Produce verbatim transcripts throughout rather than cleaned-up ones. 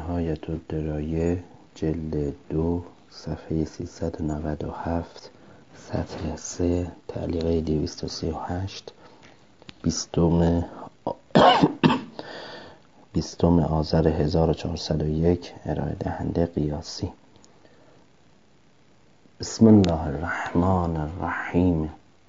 نهایت الدرایه جلد دو صفحه سیصد و نود و هفت سطر سه تعلیقه دویست و سی و هشت بیستم بیستم آذر هزار و چهارصد و یک ارائه دهنده قیاسی. بسم الله الرحمن الرحیم.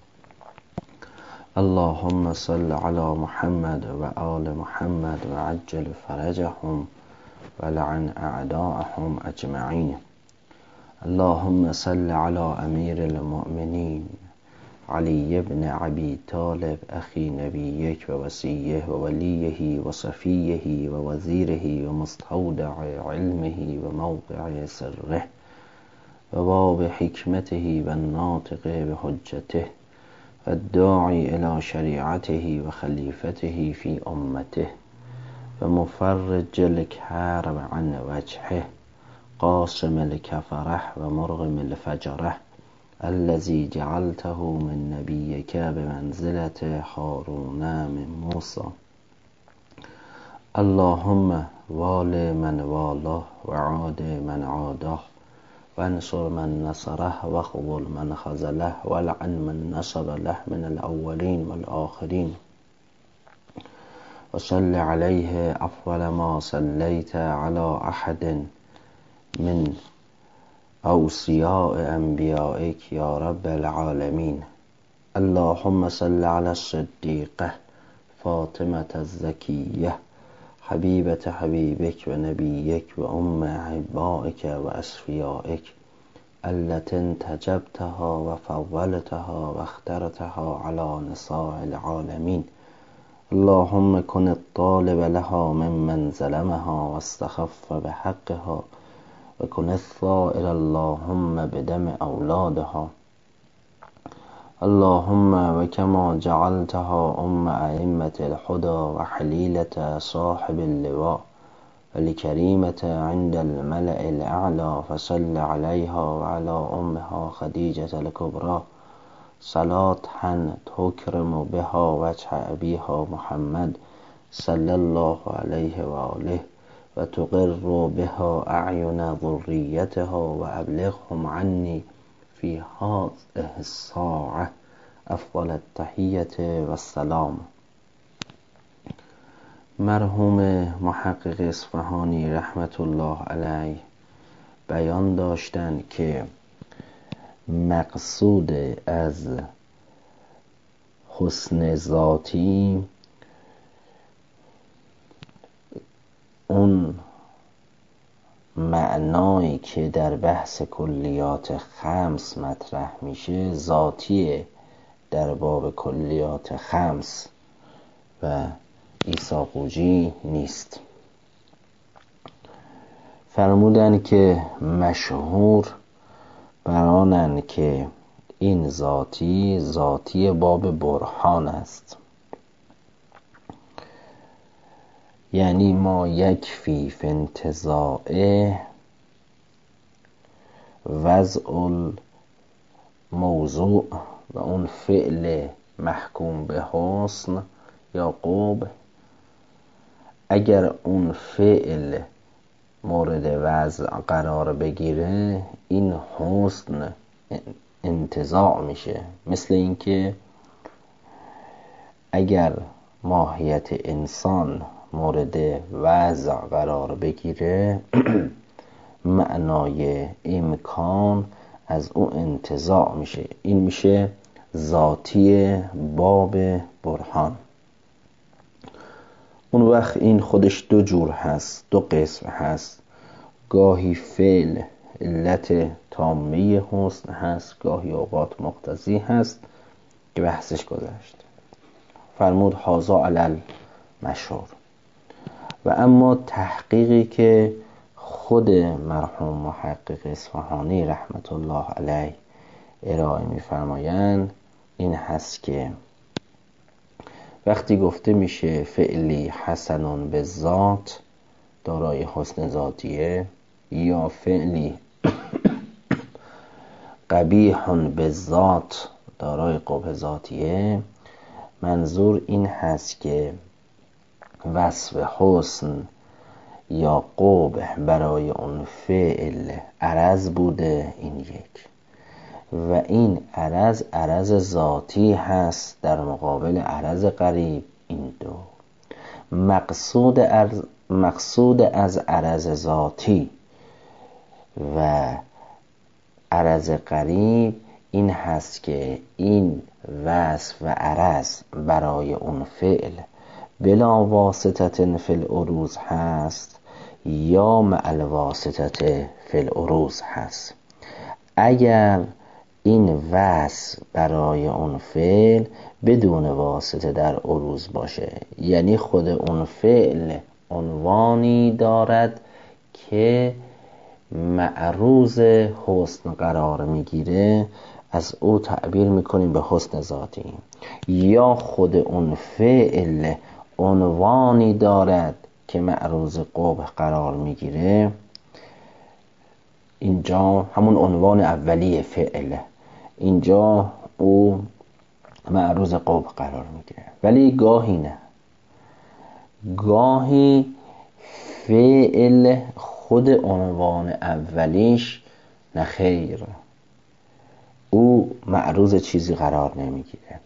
اللهم صل علی محمد و آل محمد و عجل فرجهم و لعن اعداءهم اجمعین. اللهم صل علی امیر المؤمنین علی ابن ابی طالب اخی نبیک و وصیه و ولیه و صفیه و وزیره و مستودع علمه و موقع سره و باب حکمته و الناطق بحجته و الداعی الى شریعته و خلیفته فی امته و مفرج الکرب عن وجهه قاسم الکفره و مرغم الفجره الذي جعلته من نبیک بمنزلة هارون من موسی. اللهم وال من والاه و عاد من عاداه و انصر من نصره و خذل من خذله و لعن من نصب له من الاولین والآخرین و صل علیه افضل ما صلیت علی احد من اوصیاء انبیائک یا رب العالمین. اللهم صل علی الصدیقه فاطمة الزکیه حبیبة حبیبک و نبیک و ام احبائک و اصفیائک التي انتجبتها و فضلتها و اخترتها علی نساء العالمین. اللهم كن الطالب لها ممن ظلمها واستخف بحقها وكن الثائر اللهم بدم أولادها. اللهم وكما جعلتها أم أئمة الهدى وحليلة صاحب اللواء ولكريمة عند الملأ الأعلى فصل عليها وعلى أمها خديجة الكبرى صلاة تكرم بها وجه أبيها محمد صلى الله عليه وآله وتقر بها أعين ذريتها وأبلغهم عني في هذه الساعة أفضل التحية والسلام. مرحوم محقق اصفهانی رحمت الله علیه بیان داشتند که مقصود از حسن ذاتی اون معنایی که در بحث کلیات خمس مطرح میشه ذاتیه در باب کلیات خمس و ایساقوجی نیست. فرمودن که مشهور برانن که این ذاتی ذاتی باب برهان است، یعنی ما یکفی فی انتزاعه وضع الموضوع و اون فعل محکوم به حسن یا قبح، اگر اون فعل مورد وضع قرار بگیره این حسن انتزاع میشه. مثل اینکه اگر ماهیت انسان مورد وضع قرار بگیره معنای امکان از او انتزاع میشه. این میشه ذاتی باب برهان. اون وقت این خودش دو جور هست، دو قسم هست. گاهی فعل علت تامه حسن هست، گاهی اوقات مقتضی هست که بحثش گذشت. فرمود هذا علی المشهور. و اما تحقیقی که خود مرحوم محقق اصفهانی رحمت الله علیه ارائه می‌فرمایند این هست که وقتی گفته میشه فعلی حسنون به ذات دارای حسن ذاتیه یا فعلی قبیحون به ذات دارای قبح ذاتیه، منظور این هست که وصف حسن یا قبح برای اون فعل عرض بوده، این یک، و این عرض عرض ذاتی هست در مقابل عرض قریب، این دو. مقصود از مقصود از عرض ذاتی و عرض قریب این هست که این وصف و عرض برای اون فعل بلا واسطه فی العروض هست یا مع الواسطه فی العروض هست. اگر این وصف برای اون فعل بدون واسطه در عروض باشه، یعنی خود اون فعل عنوانی دارد که معروض حسن قرار میگیره، از او تعبیر میکنیم به حسن ذاتی. یا خود اون فعل عنوانی دارد که معروض قبح قرار میگیره، اینجا همون عنوان اولیه فعل، اینجا او معروض قبح قرار میگیره. ولی گاهی نه، گاهی فعل خود عنوان اولیش نخیر، او معروض چیزی قرار نمیگیره.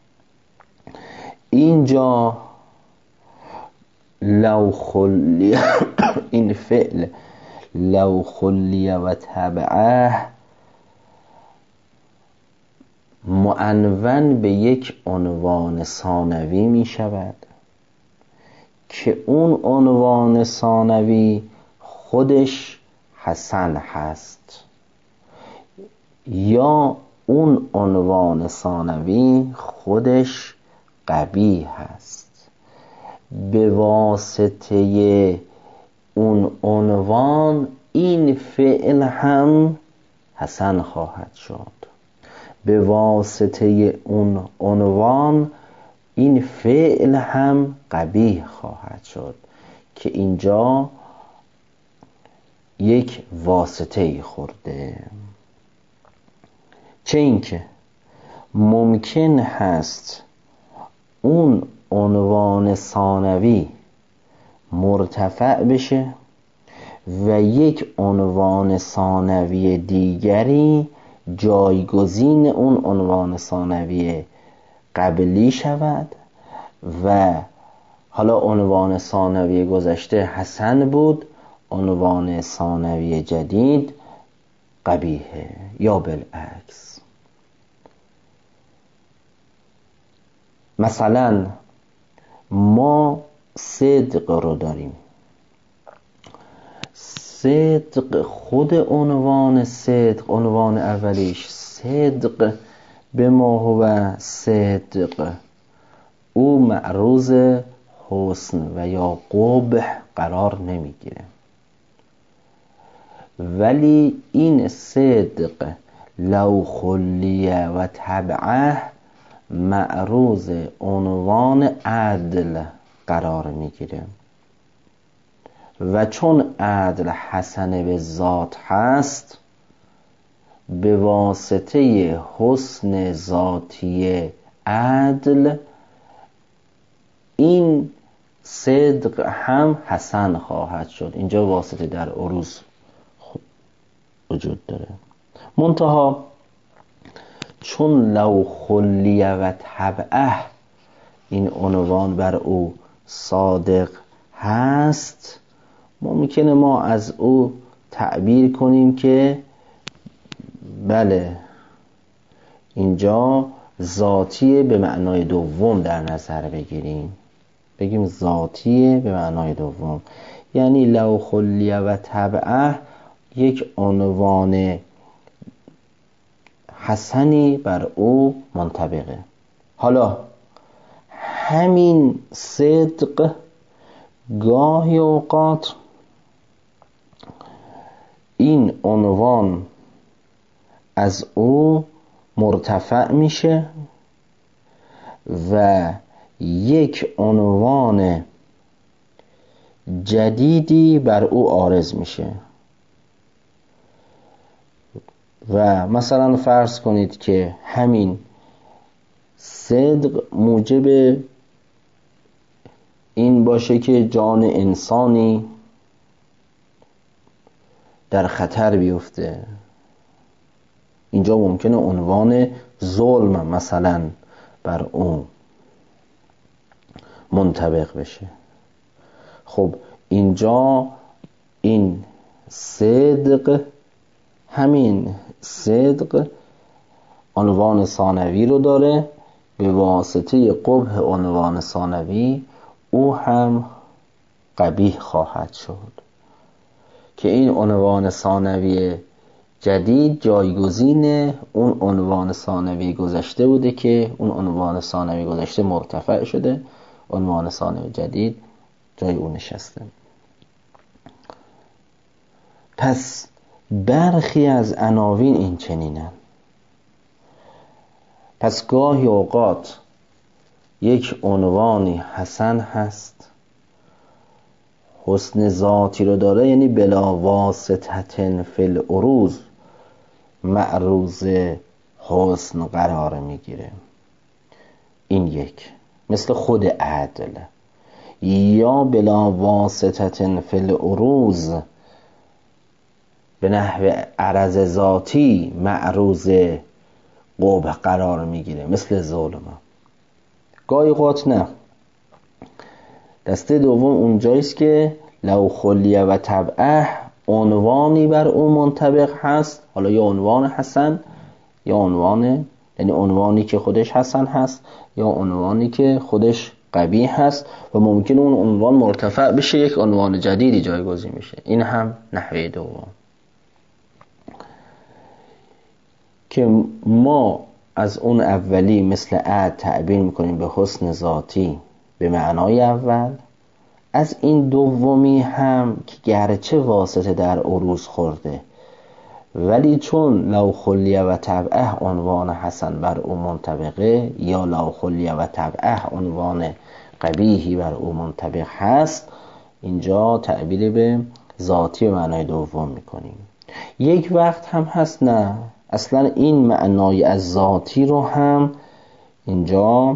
اینجا لو خلی این فعل لو خلی و تبعه معنون به یک عنوان ثانوی می شود که اون عنوان ثانوی خودش حسن هست، یا اون عنوان ثانوی خودش قبیح هست. به واسطه اون عنوان این فعل هم حسن خواهد شد، به واسطه اون عنوان این فعل هم قبیح خواهد شد، که اینجا یک واسطه خورده. چه اینکه ممکن هست اون عنوان ثانوی مرتفع بشه و یک عنوان ثانوی دیگری جایگزین اون عنوان ثانوی قبلی شود و حالا عنوان ثانوی گذشته حسن بود، عنوان ثانوی جدید قبیحه، یا بالعکس. مثلا ما صدق رو داریم، صدق خود عنوان صدق، عنوان اولیش صدق به ما هو صدق، او معروض حسن و یا قبح قرار نمیگیره. ولی این صدق لو خلیه و تبعه معروض عنوان عدل قرار میگیره، و چون عدل حسن به ذات هست، به واسطه حسن ذاتی عدل این صدق هم حسن خواهد شد. اینجا واسطه در عروض وجود داره. منتها چون لو خلیه و تبعه این عنوان بر او صادق هست، ممکنه ما از او تعبیر کنیم که بله اینجا ذاتیه به معنای دوم در نظر بگیریم، بگیم ذاتیه به معنای دوم، یعنی لو خلیه و تبعه یک عنوان حسنی بر او منطبقه. حالا همین صدق گاهی اوقات این عنوان از او مرتفع میشه و یک عنوان جدیدی بر او عارض میشه. و مثلا فرض کنید که همین صدق موجب این باشه که جان انسانی در خطر بیفته. اینجا ممکنه عنوان ظلم مثلا بر اون منطبق بشه. خب اینجا این صدق، همین صدق عنوان ثانوی رو داره، به واسطه قبح عنوان ثانوی او هم قبیح خواهد شد که این عنوان ثانوی جدید جایگزین اون عنوان ثانوی گذشته بوده که اون عنوان ثانوی گذشته مرتفع شده، عنوان ثانوی جدید جای اون نشسته. پس برخی از عناوین این چنینن. پس گاهی اوقات یک عنوانی حسن هست، حسن ذاتی رو داره، یعنی بلا واسطة فی العروض معروض حسن قرار میگیره. این یک، مثل خود عدل. یا بلا واسطة فی العروض به نحو عرض ذاتی معروض قبح قرار میگیره، مثل ظلم. گاهی اوقات نه. دسته دوم اونجاییست که لو خلیه و تبعه عنوانی بر اون منطبق هست، حالا یا عنوان حسن یا عنوان، یعنی عنوانی که خودش حسن هست یا عنوانی که خودش قبیح هست و ممکن اون عنوان مرتفع بشه، یک عنوان جدیدی جایگزین میشه. این هم نحوه دوم که ما از اون اولی مثل عد تعبیر میکنیم به حسن ذاتی به معنای اول، از این دومی هم که گرچه واسطه در عروض خورده ولی چون لو خلیه و تبعه عنوان حسن بر او منطبقه یا لو خلیه و تبعه عنوان قبیحی بر او منطبق هست، اینجا تعبیر به ذاتی به معنای دوم میکنیم. یک وقت هم هست نه، اصلا این معنای از ذاتی رو هم اینجا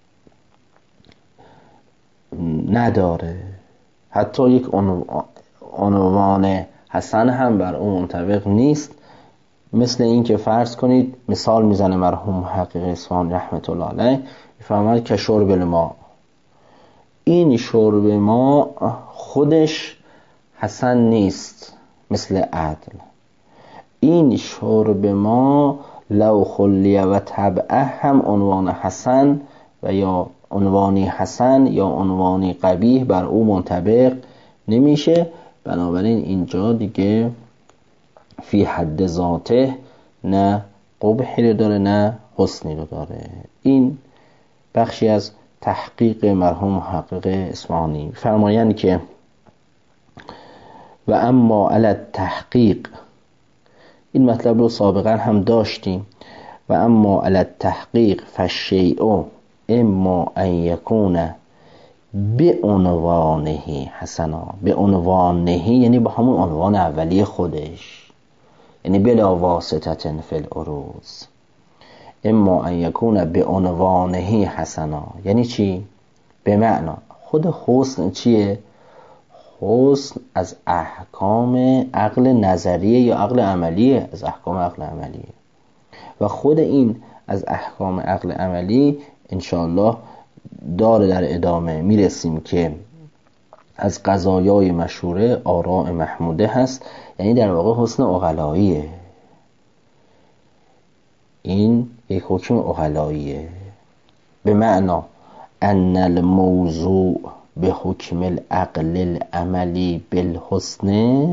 نداره، حتی یک عنوان حسن هم بر اون منطبق نیست. مثل این که فرض کنید، مثال میزنه مرحوم محقق اصفهانی رحمت الله علیه، میفرماید که شرب الماء، این شرب ما خودش حسن نیست مثل عدل. این شرب ما لو خلیه و تبعه هم عنوان حسن و یا عنوانی حسن یا عنوانی قبیح بر او منطبق نمیشه. بنابراین اینجا دیگه فی حد ذاته نه قبحی رو داره نه حسنی رو داره. این بخشی از تحقیق مرحوم محقق اصفهانی. فرمایند که و اما علی التحقیق، این مطلب رو سابقا هم داشتیم، و اما علی التحقیق فالشیء اما ان یکون به عنوانه حسنا. به عنوانه یعنی با همون عنوان اولی خودش، یعنی بلا واسطة فی العروض. اما ان یکون به عنوانه حسنا یعنی چی؟ به معنا خود حسن چیه؟ حسن از احکام عقل نظریه یا عقل عملیه، از احکام عقل عملیه. و خود این از احکام عقل عملی انشاءالله داره در ادامه میرسیم که از قضایای مشهوره آراء محموده هست، یعنی در واقع حسن عقلاییه. این یک حکم عقلاییه به معنا ان الموضوع به حکم العقل العملی بالحسن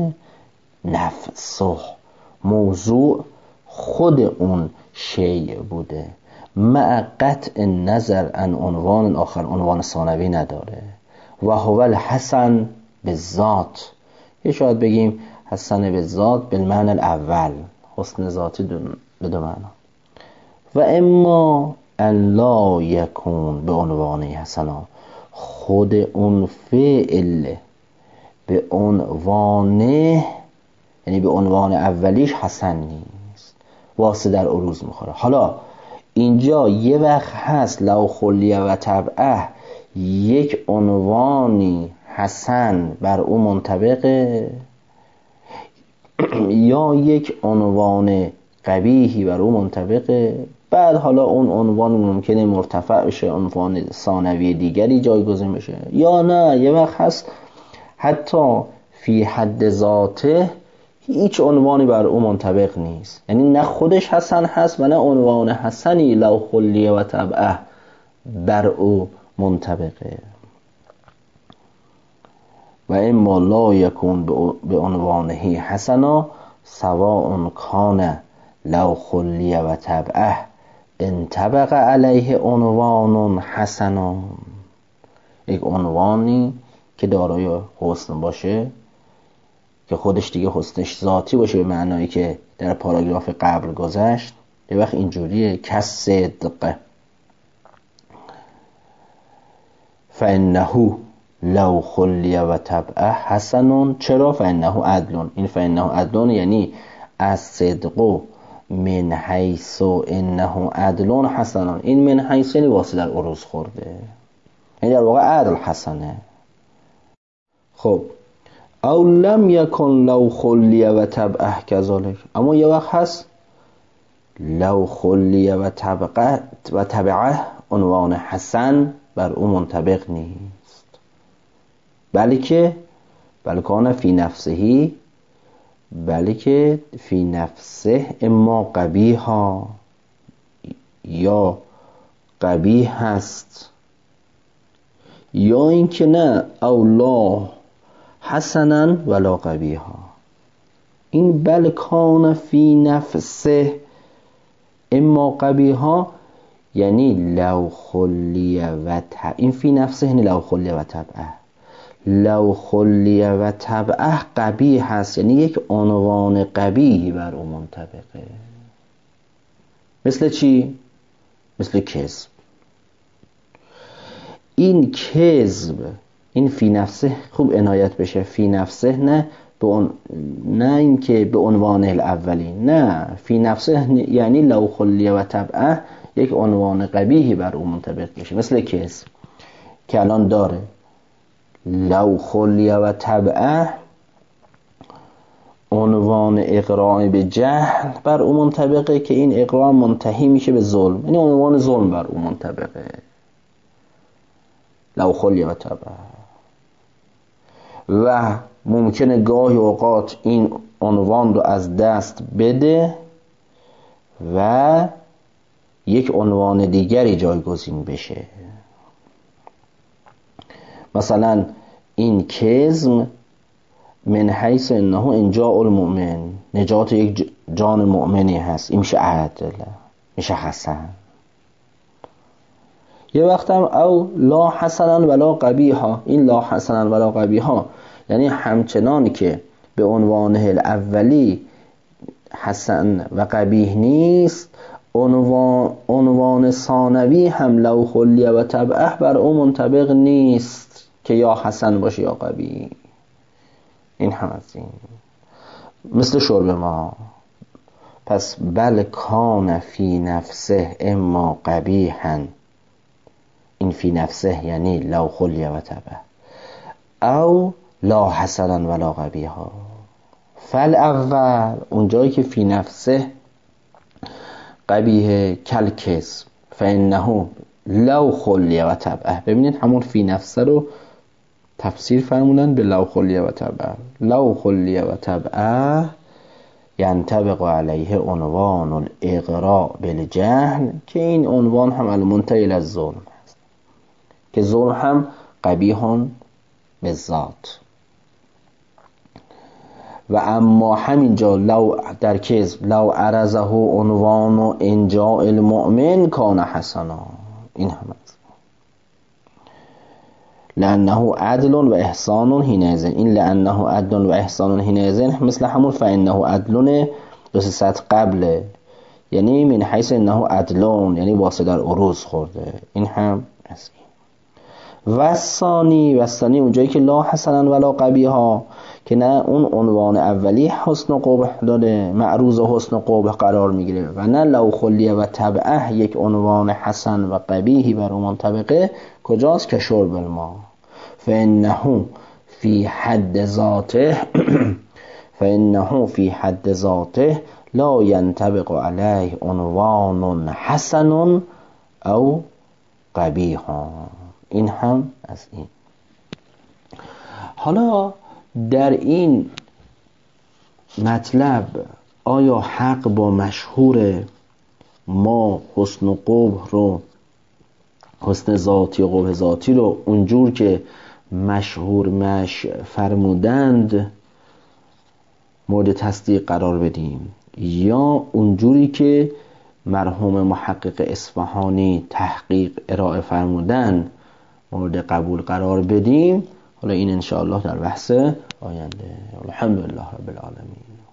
نفسه. موضوع خود اون شیء بوده، مع قطع نظر عن عنوان آخر، عنوان ثانوی نداره. و هو الحسن بالذات، یه شاید بگیم حسن بالذات بالمعنی الاول، حسن ذاتی به دو معنا. و اما ان لا یکون به عنوان حسنا، خود اون فعل به عنوان، یعنی به عنوان اولیش حسن نیست، واسه در عروض میخوره. حالا اینجا یه وقت هست لو خلیه و تبعه یک عنوانی حسن بر او منطبقه یا یک عنوان قبیحی بر او منطبقه، بعد حالا اون عنوان ممکنه مرتفع بشه، عنوان ثانوی دیگری جایگزین بشه، یا نه یه وقت هست حتی فی حد ذاته هیچ عنوانی بر او منطبق نیست، یعنی نه خودش حسن هست و نه عنوان حسنی لو خلیه و طبعه بر او منطبقه. و اما لا یکون به عنوانه حسنا سواء کان لو خلیه و طبعه انطبق علیه عنوان حسنا، یک عنوانی که دارای حسن باشه که خودش دیگه حسنش ذاتی باشه به معنایی که در پاراگراف قبل گذشت، یه وقت اینجوریه کس صدق فانه لو خلیه و طبعه حسن. چرا؟ فانه عدل. این فانه عدل یعنی از صدق من حیث انه عدل حسن، این من حیث یعنی واسه در عروض خورده، یعنی در واقع عدل حسنه. خب او لم یکن لو خلیه و طبعه کذالک، اما یه وقت هست لو خلیه و طبعه و طبعه عنوان حسن بر او منطبق نیست، بلکه بلکه فی نفسهی، بلکه فی نفسه اما قبیحا، یا قبیح هست، یا اینکه نه او لا حسنا ولا قبیحا. این بل کان فی نفسه اما قبیحا یعنی لو خلیه و طبعه، این فی نفسه یعنی لو خلیه و طبعه، لو خلیه و طبعه قبیح هست، یعنی یک عنوان قبیحی بر اون منطبقه. مثل چی؟ مثل کذب. این کذب، این فی نفسه خوب عنایت بشه، فی نفسه نه به اون، نه اینکه به عنوان الاولی، نه فی نفسه یعنی لو خلیه و طبعه یک عنوان قبیحی بر اون منطبق بشه، مثل کذب که الان داره لو خلیه و طبعه عنوان اقراء به جهل بر اون منطبقه که این اقراء منتهی میشه به ظلم، یعنی عنوان ظلم بر اون منطبقه لو خلیه و طبعه. و ممکنه گاهی اوقات این عنوان رو از دست بده و یک عنوان دیگری جایگزین بشه. مثلا این کذب من حیث انه انجاء المؤمن، نجات یک جان مؤمنی هست، این میشه عدل، میشه حسن. یه وقت هم او لا حسنا ولا قبیحا، این لا حسنا ولا قبیحا یعنی همچنان که به عنوان الاولی حسن و قبیح نیست، عنوان عنوان ثانوی هم لو خلیه و طبعه بر اون منطبق نیست که یا حسن باشه یا قبیح. این هم از این مثل شرب ما. پس بل کان فی نفسه اما قبیحا، این فی نفسه یعنی لو خلیه و طبعه، او لا حسنا ولا قبیحا. فل اول اونجایی که فی نفسه قبیه کل کذب فانه لو خلیه و طبعه، ببینید همون فی نفسه رو تفسیر فرمودن به لو خلیه و طبعه. لو خلیه و طبعه ینطبق علیه عنوان الاغراء بالجهل، که این عنوان هم المنتهی از ظلم است، که ظلم هم قبیحون به ذات. و اما همینجا لو در کذب لو عرضه عنوان انجاء المؤمن کان حسنا، این هم است لانه عدل و احسان حینئذ. این لانه عدل و احسان حینئذ مثل همون فانه عدل دو سه سطر قبله، یعنی من حیث انه عدلون یعنی واسه در عروض خورده. این هم از این. و ثانی و ثانی اونجایی که لا حسنا ولا قبیحا، که نه اون عنوان اولی حسن و قبح داره، معروض و حسن و قبح قرار میگیره، و نه لو خلیه و طبعه یک عنوان حسن و قبیحی بر اون منطبقه. کجاست؟ که شرب الماء فانه فی حد ذاته فانه فی حد ذاته لا ینطبق علیه عنوان حسن او قبیح. این هم از این. حالا در این مطلب آیا حق با مشهور ما حسن و قبح رو، حسن ذاتی و قبح ذاتی رو اونجور که مشهور مش فرمودند مورد تصدیق قرار بدیم، یا اونجوری که مرحوم محقق اصفهانی تحقیق ارائه فرمودن مورد قبول قرار بدیم؟ حالا این انشاءالله در بحث آینده. الحمدلله رب العالمین.